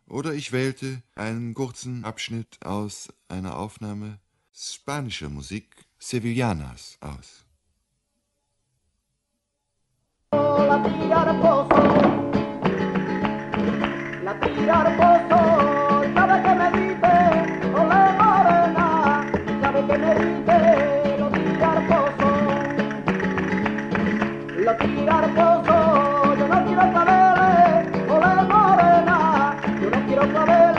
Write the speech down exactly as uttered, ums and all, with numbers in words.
Oder ich wählte einen kurzen Abschnitt aus einer Aufnahme spanischer Musik, Sevillanas, aus. La tira al pozo, la tira al pozo, sabe que me dice, ole morena, sabe que me dice, lo tira al pozo, lo tira al pozo, yo no quiero saber, ole morena, yo no quiero saber.